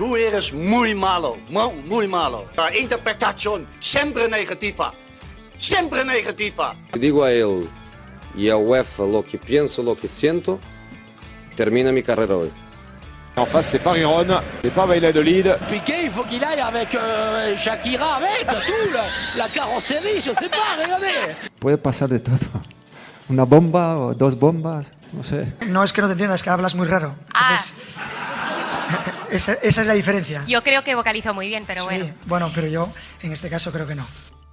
tú eres muy malo, muy malo. La interpretación siempre negativa. Siempre negativa. Digo a él y a UEFA lo que pienso, lo que siento, termina mi carrera hoy. En face, c'est pas Riron, c'est pas Valladolid. Piqué, il faut qu'il aille avec Shakira, avec tout, la carrosserie, je sais pas, regardez. Puede pasar de todo. Una bomba o dos bombas, no sé. No es que no te entiendas, que hablas muy raro. Entonces, esa es la diferencia. Yo creo que vocalizo muy bien, pero bueno. Sí, bueno, pero yo en este caso creo que no.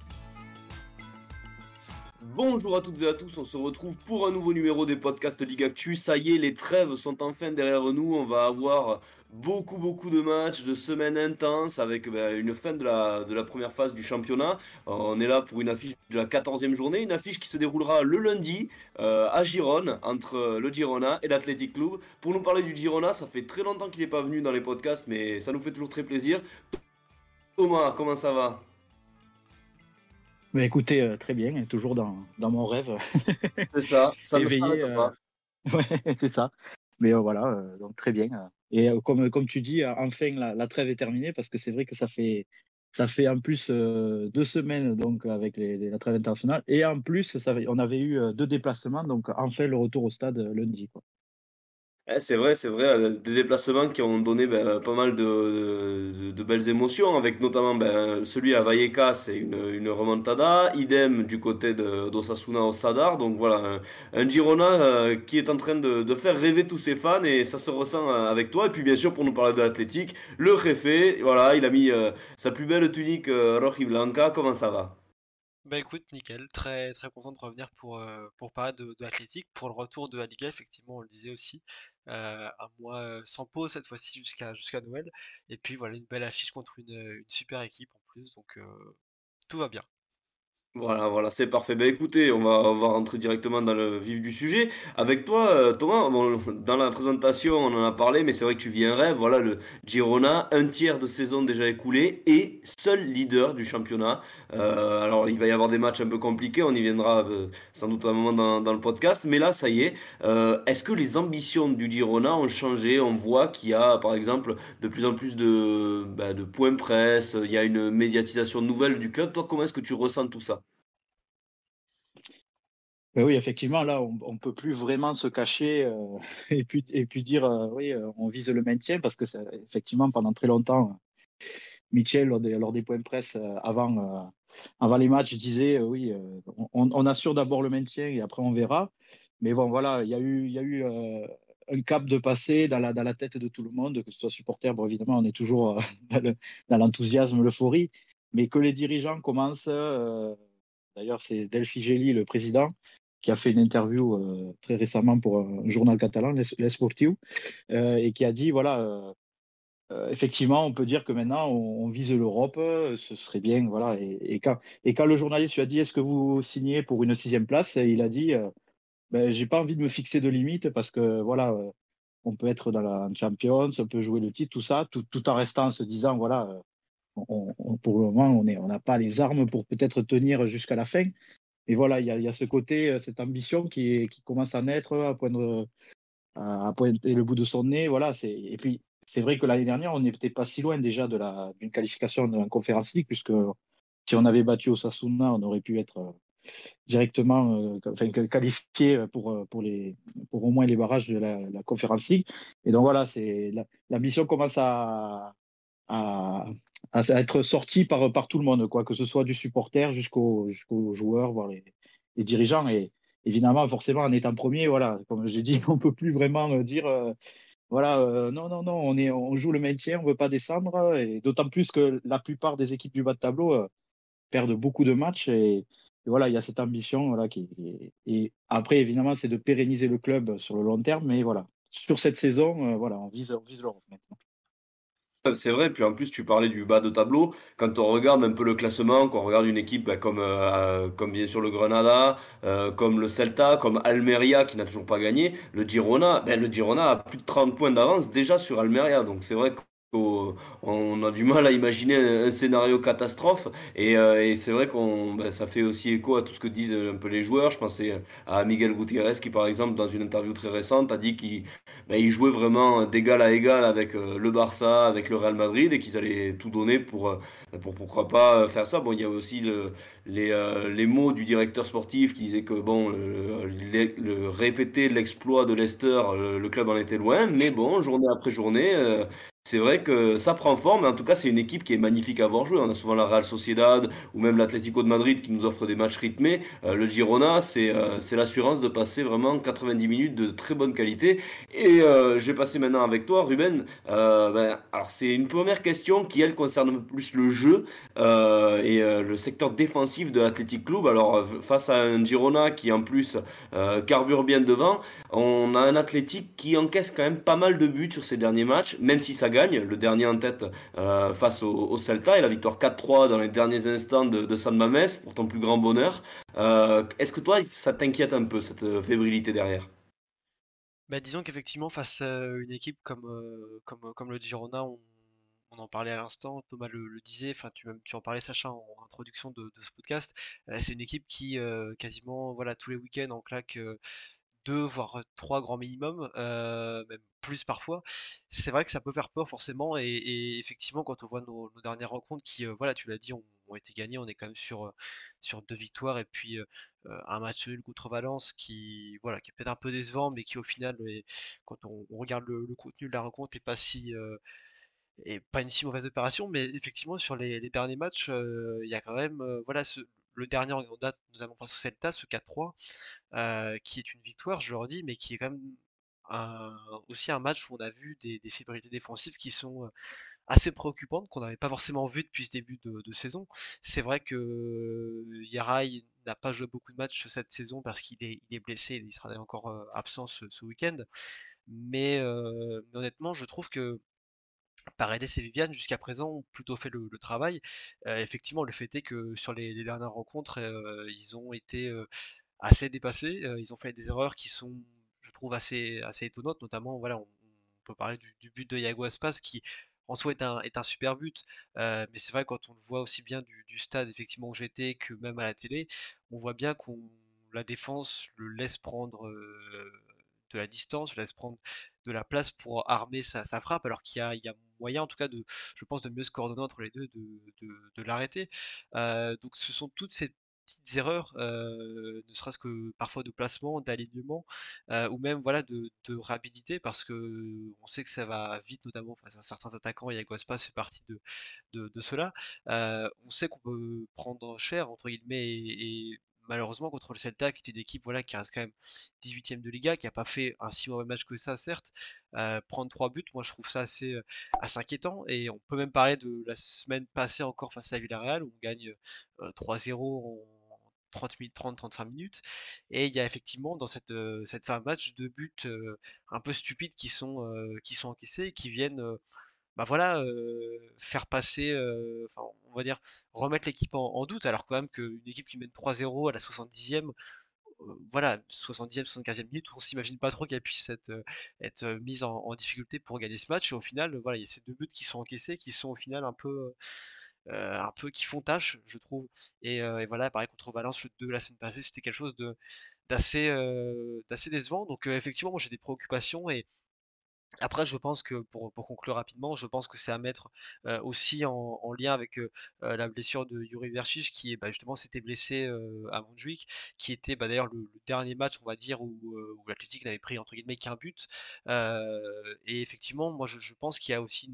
Bonjour à toutes et à tous, on se retrouve pour un nouveau numéro des podcasts Ligue Actu. Ça y est, les trêves sont enfin derrière nous. On va avoir beaucoup de matchs, de semaines intenses avec une fin de la première phase du championnat. On est là pour une affiche de la 14e journée, une affiche qui se déroulera le lundi à Gijón entre le Girona et l'Athletic Club. Pour nous parler du Girona, ça fait très longtemps qu'il n'est pas venu dans les podcasts, mais ça nous fait toujours très plaisir. Thomas, comment ça va ? Mais écoutez, très bien, toujours dans mon rêve. C'est ça, ça éveillé, ne s'arrête pas. Ouais, c'est ça. Mais voilà, donc très bien. Et comme tu dis, enfin la trêve est terminée parce que c'est vrai que ça fait en plus 2 semaines donc avec la trêve internationale et en plus on avait eu 2 déplacements, donc enfin le retour au stade lundi, quoi. C'est vrai, des déplacements qui ont donné pas mal de belles émotions, avec notamment celui à Vallecas, c'est une remontada, idem du côté d'Osasuna au Sadar, donc voilà, un Girona qui est en train de faire rêver tous ses fans, et ça se ressent avec toi. Et puis bien sûr, pour nous parler de l'Athletic, le Jefe, voilà, il a mis sa plus belle tunique rojiblanca. Comment ça va ? Bah écoute, nickel, très très content de revenir pour parler de l'Athletic, pour le retour de la Liga, effectivement, on le disait aussi, un mois sans pause cette fois-ci jusqu'à Noël, et puis voilà, une belle affiche contre une super équipe en plus, donc tout va bien. Voilà, c'est parfait. Ben écoutez, on va rentrer directement dans le vif du sujet. Avec toi, Thomas, bon, dans la présentation, on en a parlé, mais c'est vrai que tu vis un rêve. Voilà, le Girona, un tiers de saison déjà écoulé et seul leader du championnat. Alors, il va y avoir des matchs un peu compliqués, on y viendra sans doute à un moment dans le podcast, mais là, ça y est. Est-ce que les ambitions du Girona ont changé ? On voit qu'il y a, par exemple, de plus en plus de points presse, il y a une médiatisation nouvelle du club. Toi, comment est-ce que tu ressens tout ça ? Ben oui, effectivement, là, on peut plus vraiment se cacher et puis dire oui, on vise le maintien, parce que effectivement, pendant très longtemps, Michel, lors des points de presse avant les matchs, disait oui, on assure d'abord le maintien et après on verra. Mais bon, voilà, il y a eu un cap de passé dans la tête de tout le monde, que ce soit supporter. Bon, évidemment, on est toujours dans l'enthousiasme, l'euphorie, mais que les dirigeants commencent. D'ailleurs, c'est Delphi Gély, le président, qui a fait une interview très récemment pour un journal catalan, L'Esportiu, et qui a dit, voilà, effectivement, on peut dire que maintenant, on vise l'Europe, ce serait bien, voilà. Et quand le journaliste lui a dit, est-ce que vous signez pour une 6e place, il a dit, j'ai pas envie de me fixer de limite, parce que, voilà, on peut être dans la Champions, on peut jouer le titre, tout ça, tout en restant, en se disant, voilà, pour le moment, on n'a pas les armes pour peut-être tenir jusqu'à la fin. Et voilà, il y a ce côté, cette ambition qui commence à naître, à pointer le bout de son nez. Voilà, et puis, c'est vrai que l'année dernière, on n'était pas si loin déjà d'une qualification de la Conference League, puisque si on avait battu Osasuna, on aurait pu être directement qualifié pour au moins les barrages de la Conference League. Et donc voilà, l'ambition commence à être sorti par tout le monde, quoi, que ce soit du supporter jusqu'aux joueurs, voire les dirigeants. Et évidemment, forcément, en étant premier, voilà, comme j'ai dit, on peut plus vraiment dire voilà, non, on joue le maintien, on veut pas descendre, et d'autant plus que la plupart des équipes du bas de tableau perdent beaucoup de matchs, et voilà, il y a cette ambition, voilà, et après, évidemment, c'est de pérenniser le club sur le long terme, mais voilà, sur cette saison, voilà, on vise l'Europe maintenant. C'est vrai, puis en plus tu parlais du bas de tableau. Quand on regarde un peu le classement, quand on regarde une équipe comme bien sûr le Granada, comme le Celta, comme Almeria qui n'a toujours pas gagné, le Girona a plus de 30 points d'avance déjà sur Almeria. Donc c'est vrai on a du mal à imaginer un scénario catastrophe et c'est vrai ça fait aussi écho à tout ce que disent un peu les joueurs. Je pensais à Miguel Gutiérrez qui par exemple dans une interview très récente a dit qu'il jouait vraiment d'égal à égal avec le Barça, avec le Real Madrid et qu'ils allaient tout donner pour pourquoi pas faire ça. Bon, il y a aussi les mots du directeur sportif qui disait que bon, répéter l'exploit de Leicester, le club en était loin, mais bon, journée après journée, c'est vrai que ça prend forme, mais en tout cas, c'est une équipe qui est magnifique à voir jouer. On a souvent la Real Sociedad ou même l'Atlético de Madrid qui nous offre des matchs rythmés. Le Girona, c'est l'assurance de passer vraiment 90 minutes de très bonne qualité. Et je vais passer maintenant avec toi, Ruben. Alors, c'est une première question qui, elle, concerne un peu plus le jeu et le secteur défensif de l'Athletic Club. Alors, face à un Girona qui, en plus, carbure bien devant, on a un Athletic qui encaisse quand même pas mal de buts sur ces derniers matchs, même si ça gagne. Le dernier en tête face au Celta et la victoire 4-3 dans les derniers instants de San Mamés, pour ton plus grand bonheur. Est-ce que toi, ça t'inquiète un peu, cette fébrilité derrière? Bah, disons qu'effectivement, face à une équipe comme le Girona, on en parlait à l'instant, Thomas le disait, enfin tu en parlais Sacha en introduction de ce podcast, c'est une équipe qui quasiment voilà tous les week-ends en claque 2 voire 3 grands minimum, même plus parfois. C'est vrai que ça peut faire peur forcément et effectivement quand on voit nos dernières rencontres qui, voilà tu l'as dit, ont été gagnées, on est quand même sur 2 victoires et puis, un match nul contre Valence qui voilà, qui est peut-être un peu décevant mais qui au final quand on regarde le contenu de la rencontre est pas si, et pas une si mauvaise opération, mais effectivement sur les derniers matchs, il y a quand même, voilà le dernier en date, notamment face au Celta, ce 4-3, qui est une victoire, je le redis, mais qui est quand même aussi un match où on a vu des fébrilités défensives qui sont assez préoccupantes, qu'on n'avait pas forcément vu depuis ce début de saison. C'est vrai que Yaray n'a pas joué beaucoup de matchs cette saison parce qu'il est blessé et il sera d'ailleurs encore absent ce week-end. Mais honnêtement, je trouve que Paredes et Viviane, jusqu'à présent, ont plutôt fait le travail. Effectivement, le fait est que sur les dernières rencontres, ils ont été assez dépassés. Ils ont fait des erreurs qui sont, je trouve, assez étonnantes. Notamment, voilà, on peut parler du but de Yago Aspas qui, en soi, est un super but. Mais c'est vrai, quand on le voit aussi bien du stade, effectivement, où j'étais, que même à la télé, on voit bien qu'on la défense le laisse prendre de la distance, laisse prendre de la place pour armer sa frappe, alors qu'il y a moyen, en tout cas, je pense, de mieux se coordonner entre les deux, de l'arrêter. Donc ce sont toutes ces petites erreurs, ne serait-ce que parfois de placement, d'alignement, ou même voilà de rapidité, parce que on sait que ça va vite, notamment face à certains attaquants, et Aspas fait partie de cela. On sait qu'on peut prendre cher, entre guillemets, et malheureusement contre le Celta, qui était une équipe voilà, qui reste quand même 18e de Liga, qui n'a pas fait un si mauvais match que ça, certes, prendre 3 buts, moi je trouve ça assez inquiétant. Et on peut même parler de la semaine passée encore face à Villarreal, où on gagne 3-0 en 30-35 minutes. Et il y a effectivement dans cette fin de match 2 buts un peu stupides qui sont encaissés et qui viennent bah voilà, faire passer, enfin, on va dire, remettre l'équipe en doute, alors quand même qu'une équipe qui mène 3-0 à la 70e, voilà, 70e, 75e minute, on s'imagine pas trop qu'elle puisse être mise en difficulté pour gagner ce match. Et au final, voilà, il y a ces 2 buts qui sont encaissés, qui sont au final un peu qui font tâche, je trouve. Et voilà, pareil contre Valence, le 2 la semaine passée, c'était quelque chose d'assez décevant. Donc effectivement, moi j'ai des préoccupations et après, je pense que pour conclure rapidement, je pense que c'est à mettre aussi en lien avec la blessure de Yuri Verchich qui bah, justement s'était blessé à Montjuic, qui était bah, d'ailleurs le dernier match, on va dire, où l'Atlético n'avait pris entre guillemets qu'un but. Et effectivement, moi je pense qu'il y a aussi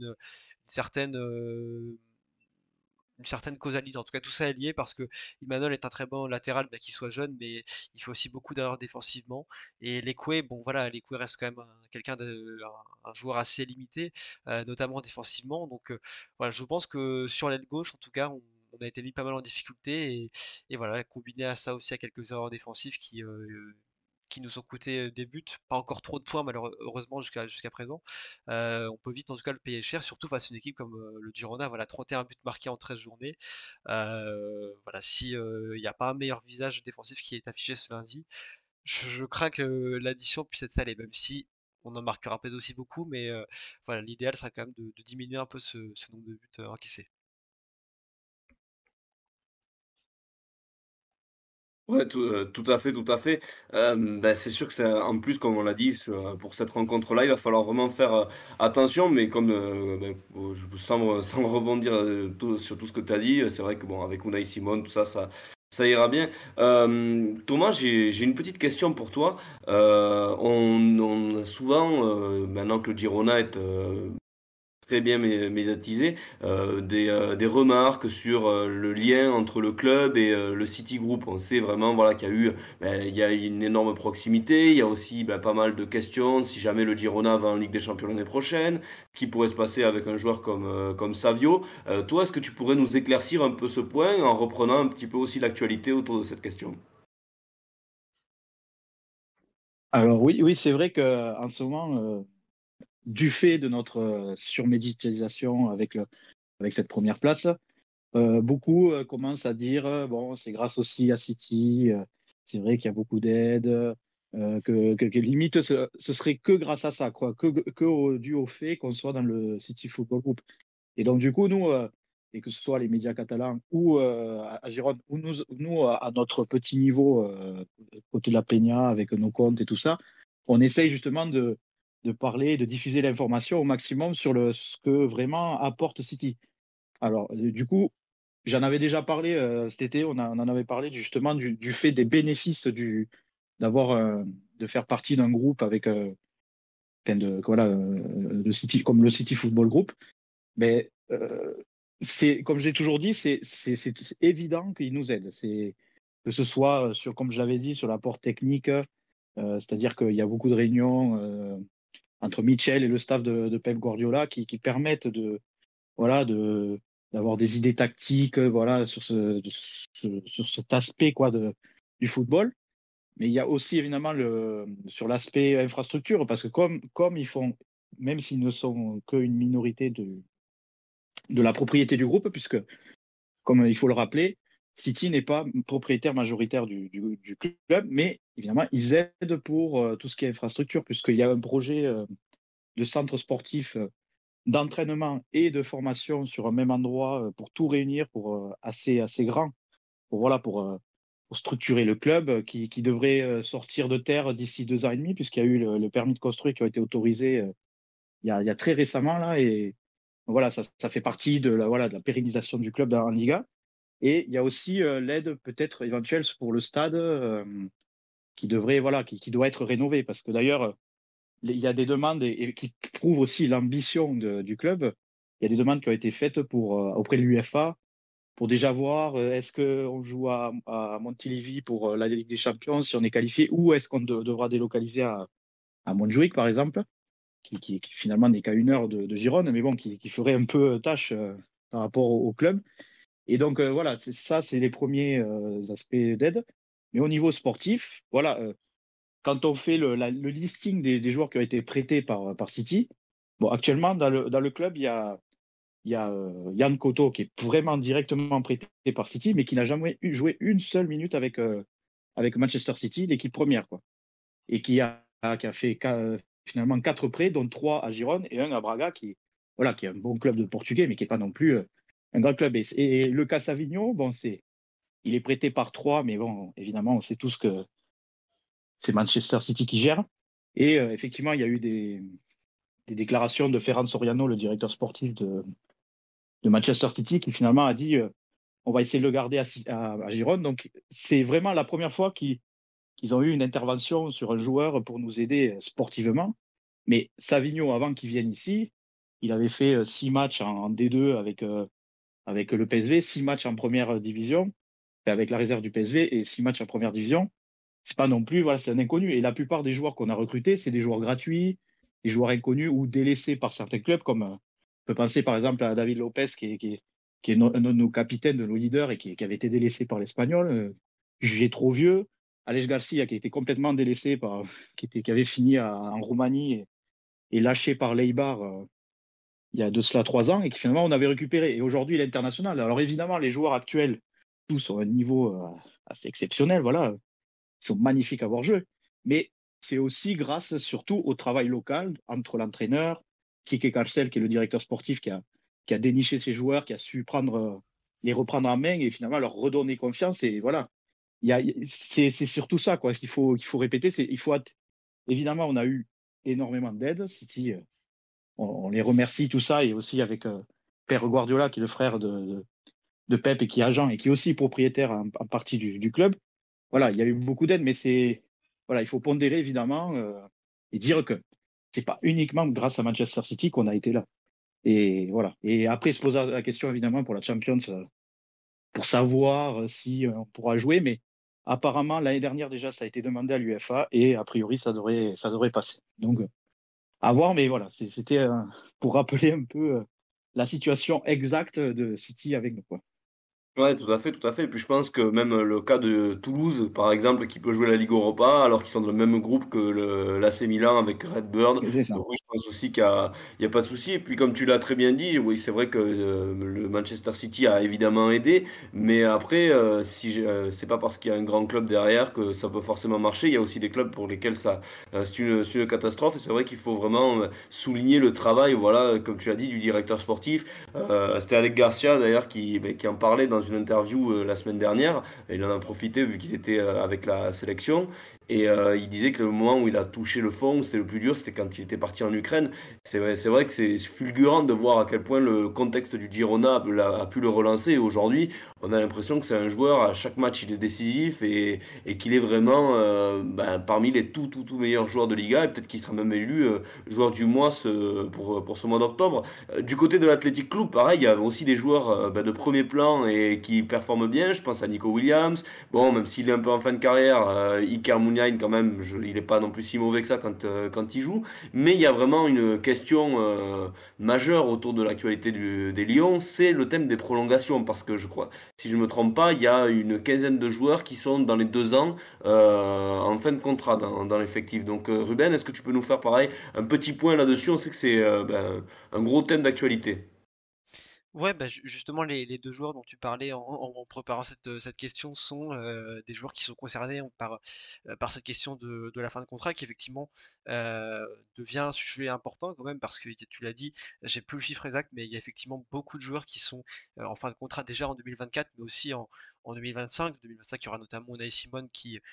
une certaine causalité. En tout cas, tout ça est lié parce que Imanol est un très bon latéral, bah, qui soit jeune, mais il fait aussi beaucoup d'erreurs défensivement. Et Lekwe, bon voilà, Lekwe reste quand même quelqu'un un joueur assez limité, notamment défensivement. Donc voilà, je pense que sur l'aile gauche, en tout cas, on a été mis pas mal en difficulté et voilà, combiné à ça aussi à quelques erreurs défensives qui nous ont coûté des buts, pas encore trop de points malheureusement jusqu'à présent. On peut vite en tout cas le payer cher, surtout face à une équipe comme le Girona, voilà, 31 buts marqués en 13 journées. Voilà, si il n'y a pas un meilleur visage défensif qui est affiché ce lundi, je crains que l'addition puisse être salée, même si on en marquera peut-être aussi beaucoup, mais voilà, l'idéal sera quand même de diminuer un peu ce nombre de buts encaissés. Ouais, tout à fait, tout à fait. C'est sûr que c'est en plus, comme on l'a dit, pour cette rencontre-là, il va falloir vraiment faire attention. Mais comme sans rebondir sur tout ce que tu as dit, c'est vrai que bon, avec Unai Simon, tout ça, ça ira bien. Thomas, j'ai une petite question pour toi. On a souvent, maintenant que le Girona est très bien médiatisé, des remarques sur le lien entre le club et le City Group. On sait vraiment voilà, il y a une énorme proximité, il y a aussi pas mal de questions, si jamais le Girona va en Ligue des Champions l'année prochaine, ce qui pourrait se passer avec un joueur comme Savio. Toi, est-ce que tu pourrais nous éclaircir un peu ce point en reprenant un petit peu aussi l'actualité autour de cette question? Alors oui, c'est vrai qu'en ce moment, du fait de notre surmédiatisation avec cette première place, beaucoup commencent à dire bon, c'est grâce aussi à City, c'est vrai qu'il y a beaucoup d'aides, que limite ce serait que grâce à ça, quoi, dû au fait qu'on soit dans le City Football Group. Et donc du coup, nous, et que ce soit les médias catalans ou à Gironde, ou nous à notre petit niveau, côté de la Peña, avec nos comptes et tout ça, on essaye justement de parler, de diffuser l'information au maximum sur ce que vraiment apporte City. Alors, du coup, j'en avais déjà parlé cet été, on en avait parlé justement du fait des bénéfices de faire partie d'un groupe avec le City, comme le City Football Group. Mais comme j'ai toujours dit, c'est évident qu'ils nous aident. Que ce soit sur, comme je l'avais dit, sur l'apport technique, c'est-à-dire qu'il y a beaucoup de réunions entre Michel et le staff de Pep Guardiola qui permettent d'avoir des idées tactiques, sur cet aspect du football. Mais il y a aussi évidemment sur l'aspect infrastructure, parce que comme ils font, même s'ils ne sont qu'une minorité de la propriété du groupe, puisque, comme il faut le rappeler, City n'est pas propriétaire majoritaire du club, mais évidemment, ils aident pour tout ce qui est infrastructure, puisqu'il y a un projet de centre sportif d'entraînement et de formation sur un même endroit pour tout réunir, pour assez grand, pour structurer le club qui devrait sortir de terre d'ici 2 ans et demi, puisqu'il y a eu le permis de construire qui a été autorisé il y a très récemment là, et voilà, ça fait partie de la pérennisation du club en Liga. Et il y a aussi l'aide peut-être éventuelle pour le stade qui doit être rénové, parce que d'ailleurs il y a des demandes et qui prouvent aussi l'ambition du club. Il y a des demandes qui ont été faites auprès de l'UEFA pour déjà voir est-ce qu'on joue à Montilivi pour la Ligue des Champions si on est qualifié, ou est-ce qu'on devra délocaliser à Montjuïc par exemple, qui finalement n'est qu'à 1 heure de Gironde, mais bon, qui ferait un peu tâche par rapport au club. Et donc voilà, c'est les premiers aspects d'aide. Mais au niveau sportif, voilà, quand on fait le listing des joueurs qui ont été prêtés par City, bon, actuellement dans le club, il y a Yann Koto qui est vraiment directement prêté par City, mais qui n'a jamais joué une seule minute avec Manchester City, l'équipe première, quoi. Et qui a fait finalement 4 prêts, dont 3 à Girone et 1 à Braga, qui est un bon club de Portugais, mais qui n'est pas non plus un grand club. Et le cas Savigno, bon, il est prêté par 3, mais bon, évidemment, on sait tous que c'est Manchester City qui gère. Et effectivement, il y a eu des déclarations de Ferran Soriano, le directeur sportif de Manchester City, qui finalement a dit on va essayer de le garder à Girone. Donc, c'est vraiment la première fois qu'ils ont eu une intervention sur un joueur pour nous aider sportivement. Mais Savigno, avant qu'il vienne ici, il avait fait 6 matchs en D2 avec le PSV, 6 matchs en première division, avec la réserve du PSV, et 6 matchs en première division. C'est pas non plus, c'est un inconnu. Et la plupart des joueurs qu'on a recrutés, c'est des joueurs gratuits, des joueurs inconnus ou délaissés par certains clubs, comme on peut penser par exemple à David Lopez, qui est un de nos capitaines, de nos leaders, et qui avait été délaissé par l'Espagnol, jugé trop vieux. Aleix Garcia, qui a été complètement délaissé, qui avait fini en Roumanie et lâché par l'Eibar il y a de cela 3 ans, et qui finalement on avait récupéré. Et aujourd'hui, il est international. Alors évidemment, les joueurs actuels, tous ont un niveau assez exceptionnel, voilà. Ils sont magnifiques à voir jouer. Mais c'est aussi grâce surtout au travail local entre l'entraîneur, Kike Carcel, qui est le directeur sportif, qui a déniché ses joueurs, qui a su les reprendre en main et finalement leur redonner confiance. Et voilà, c'est surtout ça quoi, qu'il faut répéter. Évidemment, on a eu énormément d'aide. City, on les remercie, tout ça, et aussi avec Père Guardiola, qui est le frère de Pep et qui est agent et qui est aussi propriétaire en partie du club. Voilà, il y a eu beaucoup d'aide, mais voilà, il faut pondérer évidemment et dire que c'est pas uniquement grâce à Manchester City qu'on a été là. Et voilà. Et après, se poser la question évidemment pour la Champions, pour savoir si on pourra jouer, mais apparemment l'année dernière déjà ça a été demandé à l'UEFA et a priori ça devrait passer. Donc à voir, mais voilà, c'était pour rappeler un peu la situation exacte de City avec nous, quoi. Ouais, tout à fait, tout à fait. Et puis je pense que même le cas de Toulouse, par exemple, qui peut jouer la Ligue Europa, alors qu'ils sont dans le même groupe que l'AC Milan avec Redbird. C'est ça. Donc oui, je pense aussi qu'il y a pas de souci. Et puis comme tu l'as très bien dit, oui, c'est vrai que le Manchester City a évidemment aidé, mais après, c'est pas parce qu'il y a un grand club derrière que ça peut forcément marcher. Il y a aussi des clubs pour lesquels c'est une catastrophe. Et c'est vrai qu'il faut vraiment souligner le travail, voilà, comme tu l'as dit, du directeur sportif. C'était Alec Garcia d'ailleurs qui en parlait dans une interview la semaine dernière. Et il en a profité vu qu'il était avec la sélection. Et il disait que le moment où il a touché le fond, c'était le plus dur, c'était quand il était parti en Ukraine. C'est vrai que c'est fulgurant de voir à quel point le contexte du Girona a pu le relancer. Et aujourd'hui, on a l'impression que c'est un joueur, à chaque match, il est décisif et qu'il est vraiment parmi les tout meilleurs joueurs de Liga. Et peut-être qu'il sera même élu joueur du mois pour ce mois d'octobre. Du côté de l'Athletic Club, pareil, il y a aussi des joueurs de premier plan et qui performent bien. Je pense à Nico Williams. Bon, même s'il est un peu en fin de carrière, Iker Muniain, quand même, il n'est pas non plus si mauvais que ça quand il joue. Mais il y a vraiment une question majeure autour de l'actualité des Lions, c'est le thème des prolongations. Parce que je crois, si je ne me trompe pas, il y a une quinzaine de joueurs qui sont dans les 2 ans en fin de contrat dans l'effectif. Donc Ruben, est-ce que tu peux nous faire pareil un petit point là-dessus? On sait que c'est un gros thème d'actualité. Ouais, bah, justement, les deux joueurs dont tu parlais en préparant cette question sont des joueurs qui sont concernés par cette question de la fin de contrat, qui effectivement devient un sujet important quand même, parce que tu l'as dit, j'ai plus le chiffre exact, mais il y a effectivement beaucoup de joueurs qui sont en fin de contrat déjà en 2024, mais aussi en 2025. 2025, il y aura notamment Unai Simon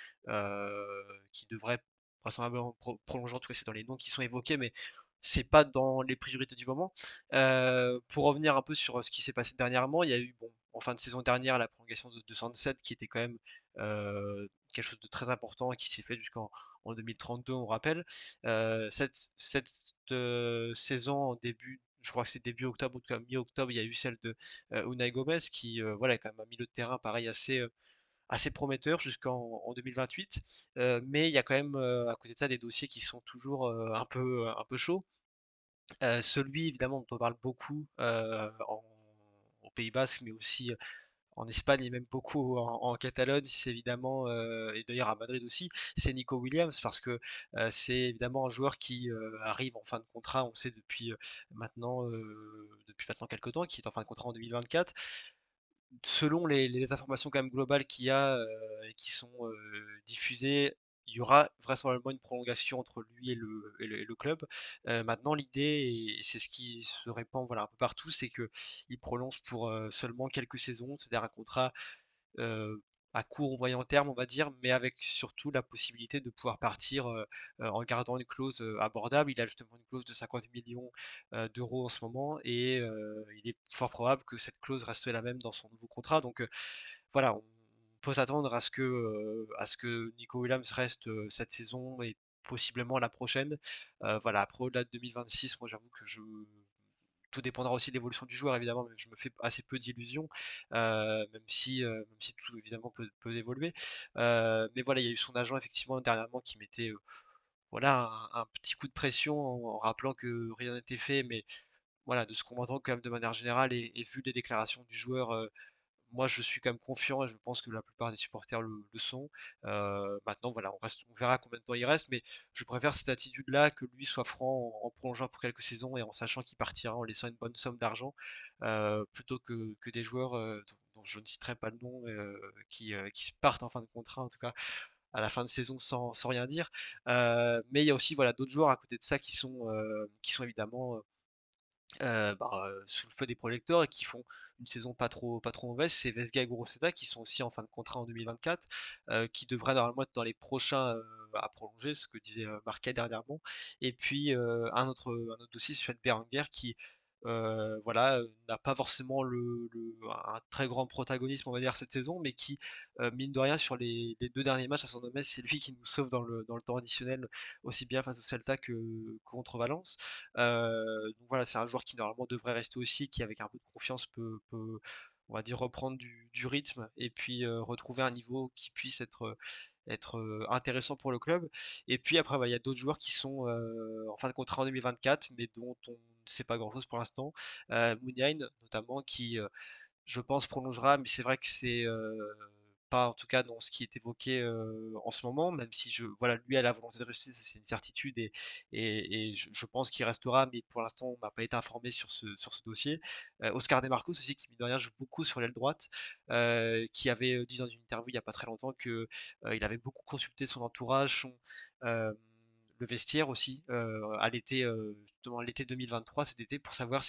qui devrait vraisemblablement prolonger, en tout cas c'est dans les noms qui sont évoqués, mais c'est pas dans les priorités du moment. Pour revenir un peu sur ce qui s'est passé dernièrement, il y a eu, bon, en fin de saison dernière, la prolongation de 207 qui était quand même quelque chose de très important et qui s'est fait jusqu'en 2032, on rappelle. Cette saison, je crois que c'est début octobre, ou en tout cas mi-octobre, il y a eu celle de Unai Gomez qui voilà, quand même un milieu de terrain pareil assez prometteur jusqu'en 2028. Mais il y a quand même à côté de ça des dossiers qui sont toujours un peu chauds. Celui évidemment dont on parle beaucoup au Pays Basque, mais aussi en Espagne et même beaucoup en Catalogne, c'est évidemment, et d'ailleurs à Madrid aussi, c'est Nico Williams, parce que c'est évidemment un joueur qui arrive en fin de contrat, on le sait depuis maintenant quelques temps, qui est en fin de contrat en 2024. Selon les informations quand même globales qu'il y a et qui sont diffusées, il y aura vraisemblablement une prolongation entre lui et le club. Maintenant, l'idée, et c'est ce qui se répand voilà, un peu partout, c'est que il prolonge pour seulement quelques saisons, c'est-à-dire un contrat euh, à court ou moyen terme, on va dire, mais avec surtout la possibilité de pouvoir partir en gardant une clause abordable. Il a justement une clause de 50 millions d'euros en ce moment, et il est fort probable que cette clause reste la même dans son nouveau contrat. Donc voilà, on peut s'attendre à ce que Nico Williams reste cette saison et possiblement la prochaine. Voilà, après au-delà de 2026, moi j'avoue que tout dépendra aussi de l'évolution du joueur, évidemment, mais je me fais assez peu d'illusions, même si tout évidemment peut évoluer. Mais voilà, il y a eu son agent effectivement dernièrement qui mettait voilà, un petit coup de pression en rappelant que rien n'était fait, mais voilà, de ce qu'on entend quand même de manière générale, et vu les déclarations du joueur, moi, je suis quand même confiant et je pense que la plupart des supporters le sont. Maintenant, voilà, on verra combien de temps il reste, mais je préfère cette attitude-là que lui soit franc en prolongeant pour quelques saisons et en sachant qu'il partira en laissant une bonne somme d'argent, plutôt que des joueurs dont je ne citerai pas le nom, qui se partent en fin de contrat, en tout cas. à la fin de saison sans rien dire. Mais il y a aussi voilà, d'autres joueurs à côté de ça qui sont évidemment sous le feu des projecteurs et qui font une saison pas trop mauvaise. C'est Vesga et Guruseta qui sont aussi en fin de contrat en 2024, qui devraient normalement être dans les prochains à prolonger, ce que disait Marquet dernièrement. Et puis un autre dossier, c'est Fred Berenguer qui n'a pas forcément un très grand protagonisme, on va dire, cette saison, mais qui, mine de rien, sur les 2 derniers matchs à San Mamés, c'est lui qui nous sauve dans le temps additionnel, aussi bien face au Celta que contre Valence. Donc voilà, c'est un joueur qui normalement devrait rester aussi, qui avec un peu de confiance peut, on va dire, reprendre du rythme et puis retrouver un niveau qui puisse être intéressant pour le club. Et puis après, il y a d'autres joueurs qui sont en fin de contrat en 2024, mais dont on ne sait pas grand-chose pour l'instant. Mouniain, notamment, qui, je pense, prolongera, mais c'est vrai que c'est pas en tout cas dans ce qui est évoqué en ce moment, même si voilà, lui a la volonté de rester, ça, c'est une certitude, et je pense qu'il restera, mais pour l'instant on n'a pas été informé sur ce dossier. Oscar Demarcus aussi, qui mine de rien joue beaucoup sur l'aile droite, qui avait dit dans une interview il n'y a pas très longtemps que il avait beaucoup consulté son entourage, euh, le vestiaire aussi, à l'été, justement l'été 2023, cet été, pour savoir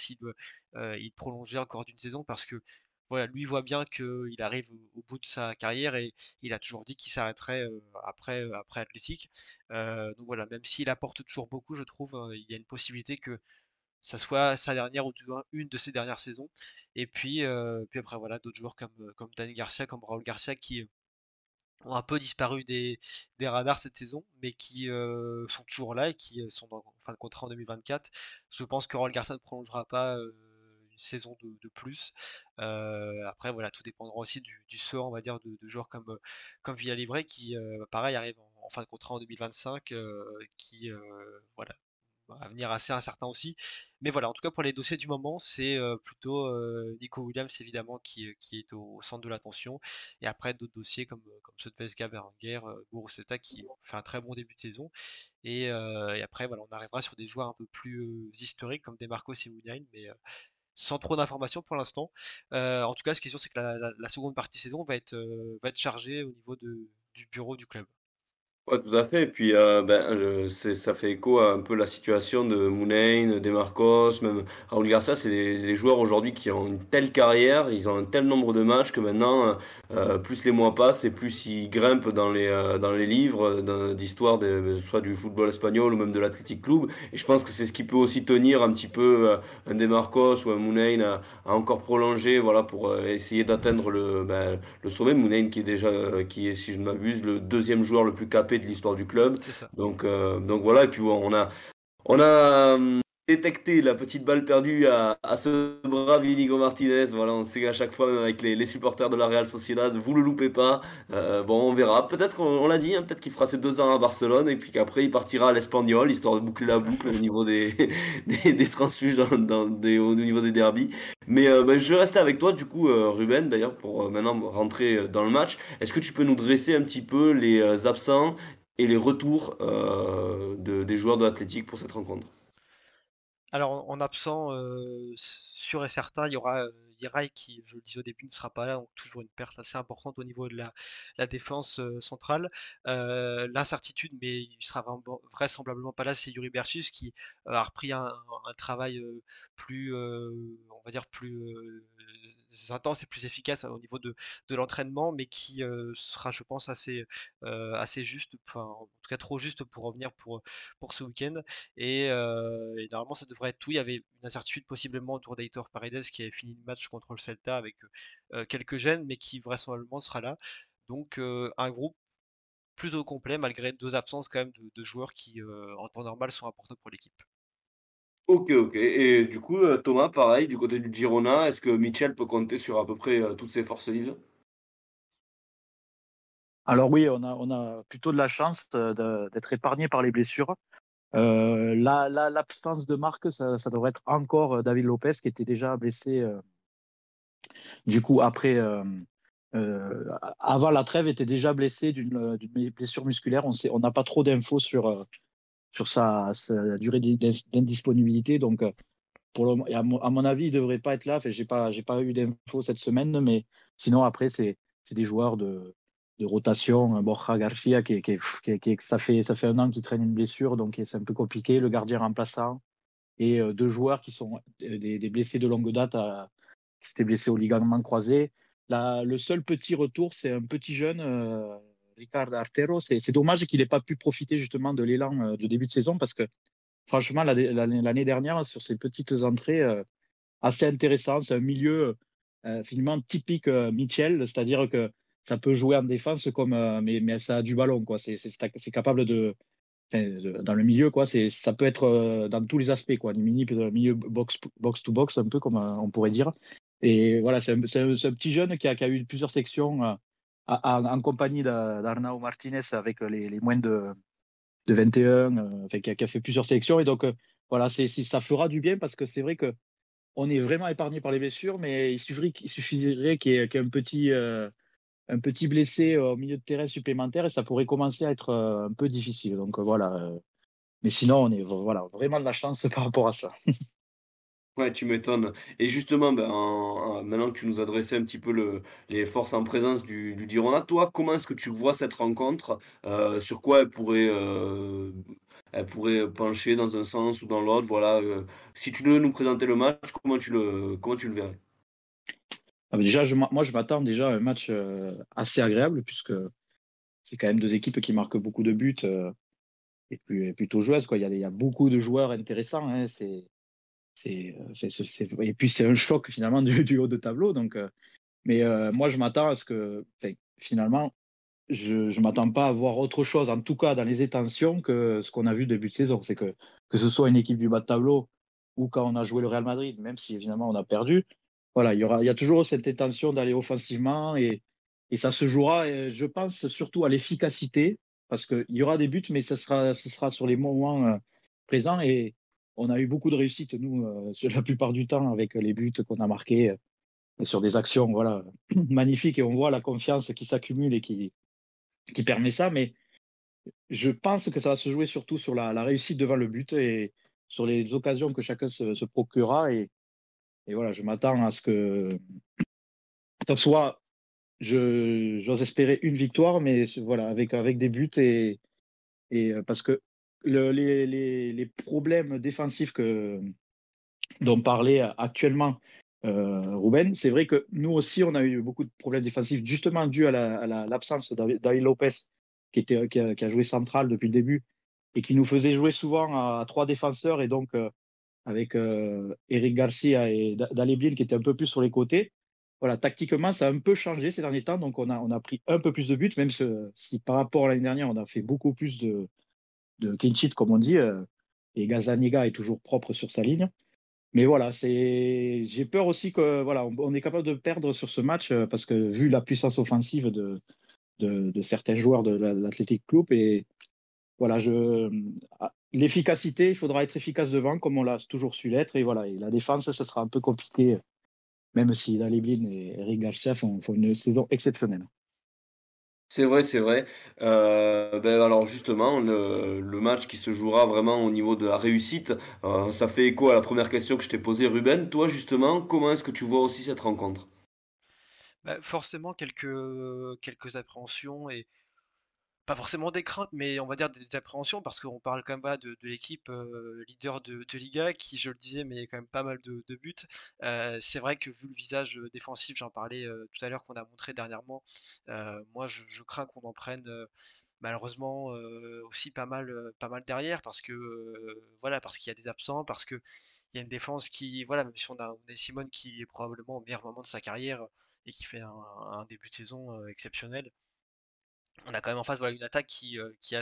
il prolongeait encore d'une saison, parce que voilà, lui voit bien qu'il arrive au bout de sa carrière, et il a toujours dit qu'il s'arrêterait après Athletic. Donc voilà, même s'il apporte toujours beaucoup, je trouve, il y a une possibilité que ça soit sa dernière, ou du moins une de ses dernières saisons. Et puis après, voilà, d'autres joueurs comme Dani Garcia, comme Raúl Garcia, qui ont un peu disparu des radars cette saison, mais qui sont toujours là et qui sont en fin de contrat en 2024. Je pense que Raúl Garcia ne prolongera pas une saison de plus. Après, voilà, tout dépendra aussi du sort, on va dire, de joueurs comme Villalibre, qui, pareil, arrive en fin de contrat en 2025, qui, voilà, un avenir assez incertain aussi. Mais voilà, en tout cas pour les dossiers du moment, c'est plutôt Nico Williams évidemment qui est au centre de l'attention. Et après d'autres dossiers comme ceux de Vesga, Berenguer, Guruseta, qui fait un très bon début de saison. Et après voilà, on arrivera sur des joueurs un peu plus historiques comme Demarcos et Muniain, mais sans trop d'informations pour l'instant. En tout cas, ce qui est sûr, c'est que la seconde partie saison va être chargée au niveau du bureau du club. Ouais, tout à fait. Et puis, ça fait écho à un peu la situation de Mounay, de Marcos, même Raúl Garcia. C'est des joueurs aujourd'hui qui ont une telle carrière, ils ont un tel nombre de matchs que maintenant, plus les mois passent et plus ils grimpent dans les livres d'histoire, soit du football espagnol ou même de l'Athletic Club. Et je pense que c'est ce qui peut aussi tenir un petit peu un De Marcos ou un Mounay à encore prolonger, voilà, pour essayer d'atteindre le sommet. Mounay qui est déjà, qui est, si je ne m'abuse, le deuxième joueur le plus capé de l'histoire du club. C'est ça. Donc voilà, et puis bon, on a détecté la petite balle perdue à ce brave Inigo Martinez. Voilà, on sait qu'à chaque fois, même avec les supporters de la Real Sociedad, vous le loupez pas. Bon, on verra. Peut-être, on l'a dit, hein, peut-être qu'il fera ses 2 ans à Barcelone et puis qu'après il partira à l'Espagnol, histoire de boucler la boucle au niveau des, des transfuges au niveau des derbies. Mais je restais avec toi, du coup, Ruben, d'ailleurs, pour maintenant rentrer dans le match. Est-ce que tu peux nous dresser un petit peu les absents et les retours des joueurs de l'Athletic pour cette rencontre? Alors, en absent sûr et certain, il y aura Yeray qui, je le disais au début, ne sera pas là, donc toujours une perte assez importante au niveau de la défense centrale. L'incertitude, mais il sera vraisemblablement pas là, c'est Yuri Berchus qui a repris un travail plus, on va dire, plus intense et plus efficace au niveau de l'entraînement, mais qui sera, je pense, assez juste, enfin, en tout cas trop juste pour revenir pour ce week-end. Et normalement, ça devrait être tout. Il y avait une incertitude possiblement autour d'Aitor Paredes qui avait fini le match contre le Celta avec quelques gênes, mais qui vraisemblablement sera là. Donc un groupe plutôt complet malgré 2 absences quand même de joueurs qui en temps normal sont importants pour l'équipe. Ok, ok. Et du coup, Thomas, pareil, du côté du Girona, est-ce que Mitchell peut compter sur à peu près toutes ses forces vives? Alors oui, on a plutôt de la chance d'être épargné par les blessures. L'absence de marque, ça devrait être encore David Lopez qui était déjà blessé. Du coup, avant la trêve, était déjà blessé d'une blessure musculaire. On n'a pas trop d'infos sur sa durée d'indisponibilité. Donc, à mon avis, il devrait pas être là. Enfin, j'ai pas eu d'infos cette semaine, mais sinon après, c'est des joueurs de rotation. Borja Garcia, ça fait 1 an qu'il traîne une blessure, donc c'est un peu compliqué. Le gardien remplaçant et 2 joueurs qui sont des blessés de longue date, qui s'étaient blessés au ligament croisé. Le seul petit retour, c'est un petit jeune, Ricardo Artero. C'est dommage qu'il n'ait pas pu profiter justement de l'élan de début de saison parce que franchement, l'année dernière, sur ces petites entrées, assez intéressant. C'est un milieu finalement typique Mitchell, c'est-à-dire que ça peut jouer en défense mais ça a du ballon, quoi. C'est capable dans le milieu, quoi. Ça peut être dans tous les aspects, quoi. Du milieu box to box, un peu comme on pourrait dire. Et voilà, c'est un petit jeune qui a eu plusieurs sections en compagnie d'Arnau Martinez avec les moins de 21, qui a fait plusieurs sélections. Et donc, voilà, ça fera du bien parce que c'est vrai que on est vraiment épargné par les blessures, mais il suffirait qu'il y ait un petit blessé au milieu de terrain supplémentaire et ça pourrait commencer à être un peu difficile. Donc voilà. Mais sinon, on est voilà, vraiment de la chance par rapport à ça. Ouais, tu m'étonnes. Et justement, maintenant que tu nous as dressé un petit peu les forces en présence du Girona, toi, comment est-ce que tu vois cette rencontre? Sur quoi elle pourrait pencher dans un sens ou dans l'autre? Voilà, si tu devais nous présenter le match, comment tu le verrais? Déjà, moi, je m'attends déjà à un match assez agréable puisque c'est quand même 2 équipes qui marquent beaucoup de buts et plutôt joueuses, quoi. Il y a beaucoup de joueurs intéressants, hein. Et puis c'est un choc finalement du haut de tableau. Donc, mais moi, je m'attends à ce que finalement, je ne m'attends pas à voir autre chose, en tout cas dans les intentions, que ce qu'on a vu début de saison. C'est que ce soit une équipe du bas de tableau ou quand on a joué le Real Madrid, même si évidemment on a perdu, voilà, il y a toujours cette intention d'aller offensivement et ça se jouera, je pense, surtout à l'efficacité, parce qu'il y aura des buts, mais ce sera sur les moments présents et on a eu beaucoup de réussite, nous, sur la plupart du temps, avec les buts qu'on a marqués sur des actions voilà, magnifiques et on voit la confiance qui s'accumule et qui permet ça, mais je pense que ça va se jouer surtout sur la réussite devant le but et sur les occasions que chacun se procurera. Et voilà, je m'attends à ce que soit j'ose espérer une victoire, mais voilà, avec des buts et parce que les problèmes défensifs dont parlait actuellement Ruben, c'est vrai que nous aussi, on a eu beaucoup de problèmes défensifs, justement dû à l'absence de David Lopez, qui a joué central depuis le début, et qui nous faisait jouer souvent à 3 défenseurs, et donc avec Eric Garcia et Daleblin qui étaient un peu plus sur les côtés. Voilà, tactiquement, ça a un peu changé ces derniers temps, donc on a pris un peu plus de buts, même si par rapport à l'année dernière, on a fait beaucoup plus de clean sheet, comme on dit, et Gazzaniga est toujours propre sur sa ligne. Mais voilà, j'ai peur aussi que voilà, on est capable de perdre sur ce match parce que vu la puissance offensive de certains joueurs de l'Athletic Club et voilà, l'efficacité, il faudra être efficace devant comme on l'a toujours su l'être et voilà, et la défense, ça sera un peu compliqué, même si Daleblin et Eric Garcia font une saison exceptionnelle. C'est vrai, c'est vrai. Alors justement, le match qui se jouera vraiment au niveau de la réussite, ça fait écho à la première question que je t'ai posée, Ruben. Toi, justement, comment est-ce que tu vois aussi cette rencontre? Bah, forcément quelques appréhensions et pas forcément des craintes, mais on va dire des appréhensions parce qu'on parle quand même voilà, de l'équipe leader de Liga qui, je le disais, met quand même pas mal de buts. C'est vrai que vu le visage défensif, j'en parlais tout à l'heure qu'on a montré dernièrement, moi je crains qu'on en prenne malheureusement aussi pas mal derrière parce que voilà parce qu'il y a des absents, parce que il y a une défense qui voilà même si on a Simone qui est probablement au meilleur moment de sa carrière et qui fait un début de saison exceptionnel. On a quand même en face voilà, une attaque qui est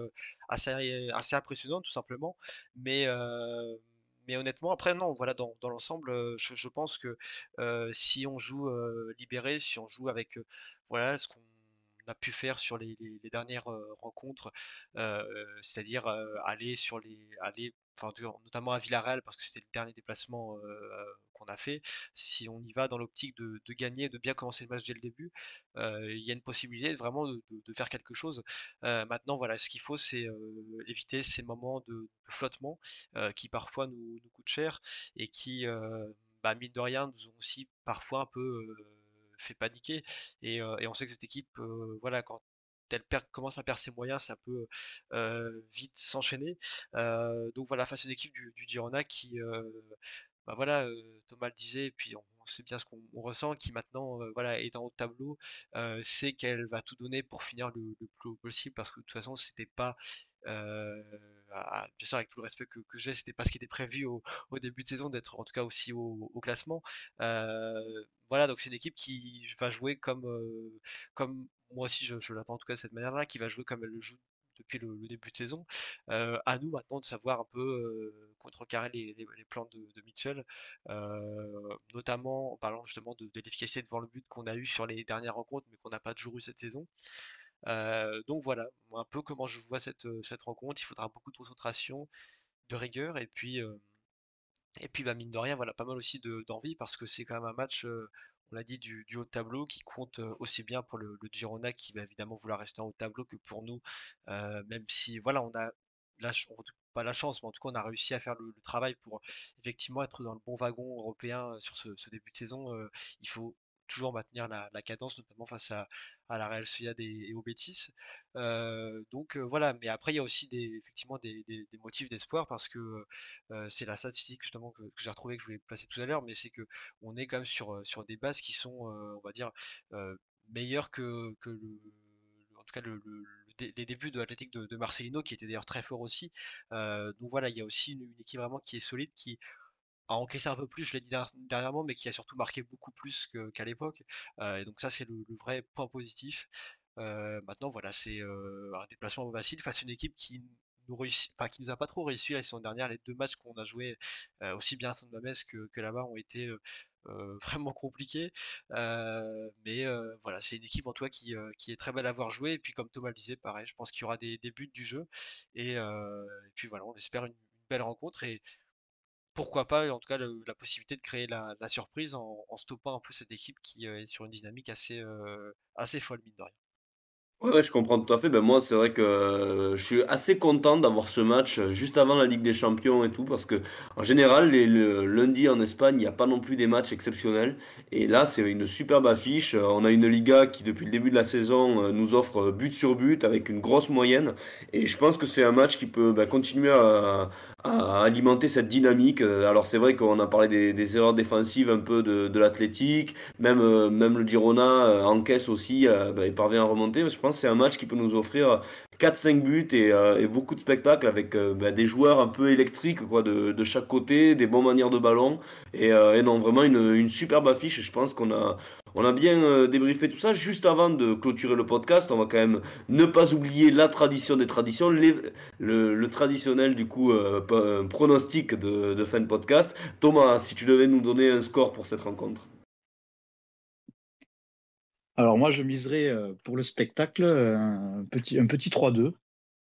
assez impressionnante tout simplement. Mais, euh, mais honnêtement, après non, voilà, dans l'ensemble, je pense que si on joue libéré, si on joue avec voilà, ce qu'on a pu faire sur les dernières rencontres, c'est-à-dire enfin, notamment à Villarreal parce que c'était le dernier déplacement qu'on a fait. Si on y va dans l'optique de gagner, de bien commencer le match dès le début, il y a une possibilité vraiment de faire quelque chose. Maintenant, voilà, ce qu'il faut, c'est éviter ces moments de flottement qui parfois nous coûtent cher et qui, mine de rien, nous ont aussi parfois un peu fait paniquer. Et on sait que cette équipe, voilà, quand commence à perdre ses moyens, ça peut vite s'enchaîner. Donc voilà, face à une équipe du Girona qui, bah voilà, Thomas le disait, et puis on sait bien ce qu'on ressent, qui maintenant, voilà, est en haut de tableau, sait qu'elle va tout donner pour finir le plus haut possible, parce que de toute façon, c'était pas, euh, bien sûr, avec tout le respect que j'ai, c'était pas ce qui était prévu au début de saison, d'être en tout cas aussi au classement. Voilà, donc c'est une équipe qui va jouer comme moi aussi je l'attends en tout cas de cette manière-là, qui va jouer comme elle le joue depuis le début de saison. À nous maintenant de savoir un peu contrecarrer les plans de Mitchell, notamment en parlant justement de l'efficacité devant le but qu'on a eu sur les dernières rencontres, mais qu'on n'a pas toujours eu cette saison. Donc voilà, moi, un peu comment je vois cette rencontre. Il faudra beaucoup de concentration, de rigueur, et puis bah, mine de rien, voilà, pas mal aussi d'envie, parce que c'est quand même un match, on l'a dit, du haut de tableau, qui compte aussi bien pour le Girona, qui va évidemment vouloir rester en haut de tableau, que pour nous, même si voilà, on a pas la chance, mais en tout cas on a réussi à faire le travail pour effectivement être dans le bon wagon européen sur ce début de saison. Il faut toujours maintenir la cadence, notamment face à la Real Sociedad et au Betis. Donc voilà, mais après il y a aussi effectivement des motifs d'espoir, parce que c'est la statistique justement que j'ai retrouvée, que je voulais placer tout à l'heure, mais c'est que on est quand même sur des bases qui sont, on va dire, meilleures que en tout cas les débuts de l'Atlético de Marcelino, qui était d'ailleurs très fort aussi. Donc voilà, il y a aussi une équipe vraiment qui est solide, qui a encaissé un peu plus, je l'ai dit dernièrement, mais qui a surtout marqué beaucoup plus qu'à l'époque. Et donc ça, c'est le vrai point positif. Maintenant, voilà, c'est un déplacement facile face à une équipe enfin, qui nous a pas trop réussi la saison dernière. Les deux matchs qu'on a joués, aussi bien à San Mamés que là-bas, ont été vraiment compliqués. Mais voilà, c'est une équipe en tout cas qui est très belle à voir jouer. Et puis, comme Thomas le disait, pareil, je pense qu'il y aura des buts du jeu. Et puis voilà, on espère une belle rencontre. Et pourquoi pas, en tout cas, la possibilité de créer la surprise en stoppant un peu cette équipe qui est sur une dynamique assez folle, mine de rien. Ouais, ouais, je comprends tout à fait. Ben moi, c'est vrai que je suis assez content d'avoir ce match juste avant la Ligue des Champions et tout, parce que en général, le lundi en Espagne, il n'y a pas non plus des matchs exceptionnels. Et là, c'est une superbe affiche. On a une Liga qui, depuis le début de la saison, nous offre but sur but avec une grosse moyenne. Et je pense que c'est un match qui peut continuer à alimenter cette dynamique. Alors c'est vrai qu'on a parlé des erreurs défensives un peu de l'Athletic, même le Girona encaisse aussi, il parvient à remonter. Mais je pense que c'est un match qui peut nous offrir 4-5 buts et beaucoup de spectacles avec des joueurs un peu électriques quoi, de chaque côté, des bonnes manières de ballon. Et non, vraiment une superbe affiche. Et je pense on a bien débriefé tout ça. Juste avant de clôturer le podcast, on va quand même ne pas oublier la tradition des traditions, le traditionnel du coup pronostic de fin de podcast. Thomas, si tu devais nous donner un score pour cette rencontre. Alors moi, je miserais pour le spectacle un petit 3-2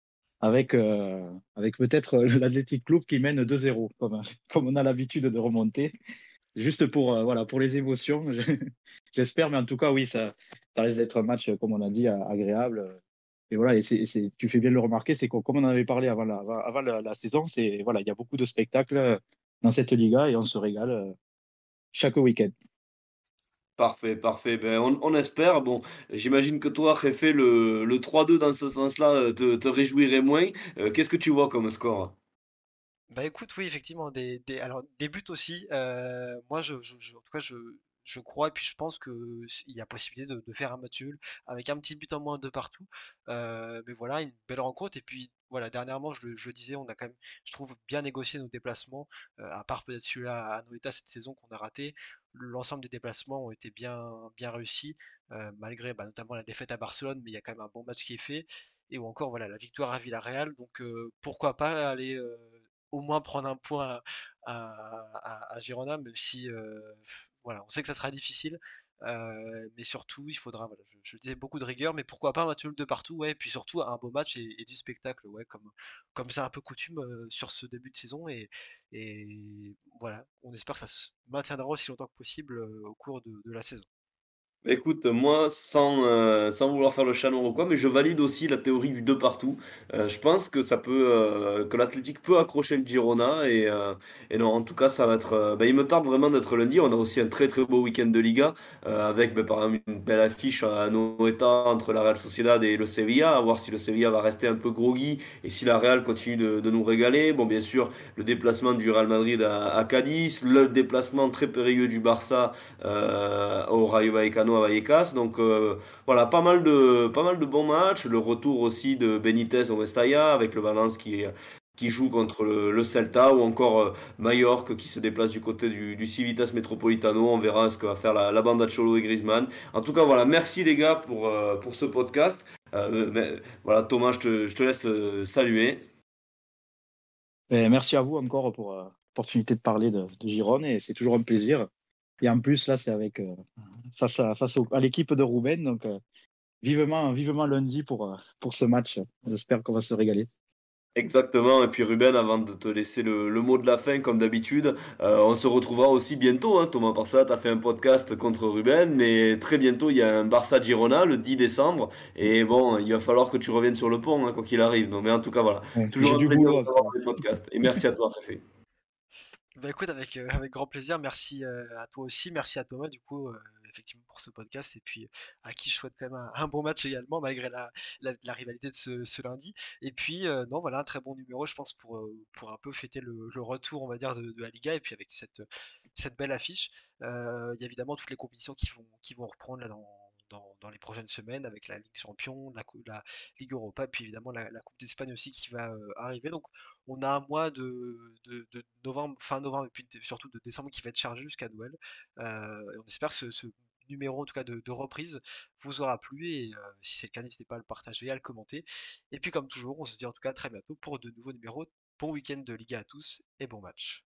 avec peut-être l'Athletic Club qui mène 2-0, comme on a l'habitude de remonter. Juste pour, voilà, pour les émotions, j'espère, mais en tout cas, oui, ça risque d'être un match, comme on a dit, agréable. Et voilà, tu fais bien de le remarquer, c'est que, comme on en avait parlé avant la saison, voilà, il y a beaucoup de spectacles dans cette Liga et on se régale chaque week-end. Parfait, parfait. Ben, on espère. Bon, j'imagine que toi, fait le 3-2 dans ce sens-là, te réjouirait moins. Qu'est-ce que tu vois comme score? Bah écoute, oui, effectivement, alors, des buts aussi. Moi, en tout cas, je crois, et puis je pense il y a possibilité de faire un match nul avec un petit but en moins de partout. Mais voilà, une belle rencontre. Et puis voilà, dernièrement, je le disais, on a quand même, je trouve, bien négocié nos déplacements, à part peut-être celui-là à Noeta cette saison qu'on a raté. L'ensemble des déplacements ont été bien réussis, malgré notamment la défaite à Barcelone, mais il y a quand même un bon match qui est fait. Et ou encore, voilà, la victoire à Villarreal. Donc pourquoi pas aller au moins prendre un point à Girona, même si voilà, on sait que ça sera difficile. Mais surtout, il faudra, voilà, je disais, beaucoup de rigueur, mais pourquoi pas un match nul de partout, ouais, et puis surtout un beau match et du spectacle, ouais, comme c'est un peu coutume sur ce début de saison. Et voilà, on espère que ça se maintiendra aussi longtemps que possible au cours de la saison. Écoute, moi, sans vouloir faire le chanoine ou quoi, mais je valide aussi la théorie du deux partout. Je pense que que l'Athletic peut accrocher le Girona et non, en tout cas, ça va être. Il me tarde vraiment d'être lundi. On a aussi un très très beau week-end de Liga avec par exemple une belle affiche à Noeta entre la Real Sociedad et le Sevilla. À voir si le Sevilla va rester un peu groggy et si la Real continue de nous régaler. Bon, bien sûr, le déplacement du Real Madrid à Cadiz, le déplacement très périlleux du Barça au Rayo Vallecano à Vallecas. Donc voilà, pas mal de bons matchs. Le retour aussi de Benitez au Mestalla avec le Valence qui joue contre le Celta ou encore Mallorca qui se déplace du côté du Civitas Metropolitano. On verra ce que va faire la bande à Cholo et Griezmann. En tout cas, voilà, merci les gars pour ce podcast. Voilà, Thomas, je te laisse saluer. Et merci à vous encore pour l'opportunité de parler de Girone et c'est toujours un plaisir. Et en plus, là, c'est avec à l'équipe de Rouben. Donc, vivement lundi pour ce match. J'espère qu'on va se régaler. Exactement, et puis Ruben, avant de te laisser le mot de la fin comme d'habitude, on se retrouvera aussi bientôt, hein, Thomas, par ça, tu as fait un podcast contre Ruben, mais très bientôt il y a un Barça-Girona le 10 décembre, et bon, il va falloir que tu reviennes sur le pont, hein, quoi qu'il arrive. Non, mais en tout cas, voilà, Ouais, toujours j'ai un du plaisir boulot de à t'avoir faire. dans le podcast, et merci à toi, Féfé. Bah écoute, avec grand plaisir, merci à toi aussi, merci à Thomas du coup, effectivement pour ce podcast, et puis à qui je souhaite quand même un bon match également, malgré la rivalité de ce lundi. Et puis, non, voilà, un très bon numéro, je pense, pour un peu fêter le retour, on va dire, de la Liga, et puis avec cette belle affiche. Il y a évidemment toutes les compétitions qui vont reprendre là dans les prochaines semaines, avec la Ligue des Champions, la Ligue Europa, et puis évidemment la Coupe d'Espagne aussi qui va arriver. Donc on a un mois de novembre, fin novembre, et puis surtout de décembre qui va être chargé jusqu'à Noël. Et on espère que ce numéro en tout cas de reprise vous aura plu, et si c'est le cas, n'hésitez pas à le partager, à le commenter. Et puis comme toujours, on se dit en tout cas à très bientôt pour de nouveaux numéros. Bon week-end de Liga à tous et bon match.